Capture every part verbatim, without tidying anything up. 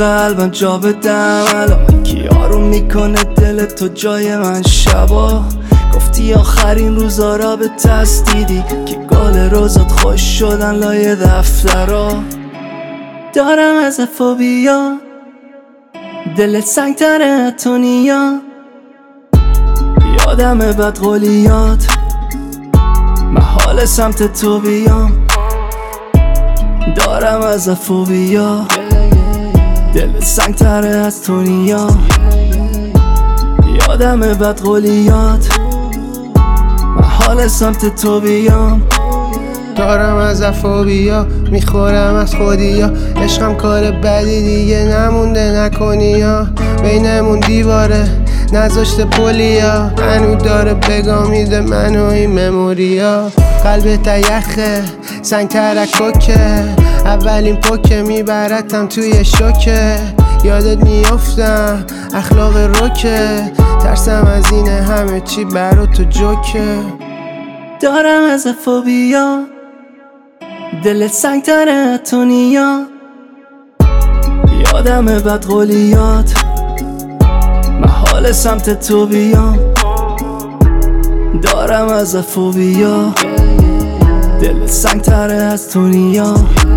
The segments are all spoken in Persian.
قلبم جا بدم الان کی آروم میکنه دل تو جای من شبا گفتی آخرین روزا را به تست دیدی که گل روزات خوش شدن لای دفترا دارم از فوبیا دلت سنگ تره تو نیا یادم بد قولیات محال سمت تو بیام دارم از فوبیا دلت سنگ تره از تو نیا یادم بد قولیات محال سمت تو بیام دارم از فوبیا میخورم از خودیا عشقم کار بدی دیگه نمونده نکنی یا بینمون دیواره نذاشته پولیا هنو داره بگا میده منو این مموریا قلبت یخه سنگ ترکوکه اولین پوکه میبرتم توی شوکه یادت میافتم اخلاق روکه ترسم از اینه همه چی برا تو جوکه دارم از فوبیا دلت سنگ تره تو نیا یادم بد قولیات محال سمت تو بیام دارم از فوبیا دلت سنگ تره از تو نیا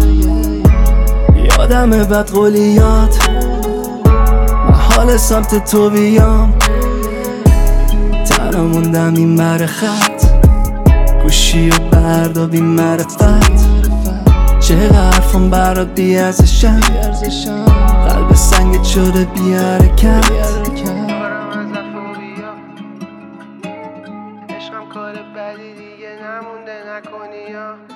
یادم بد قولیات محال سمت تو بیام تنها موندم این بر خط گوشی و بردا بی معرفت چه حرفم برات بی ارزشم قلب سنگت شده بی حرکت عشقم کار بدی دیگه نمونده نکنی یا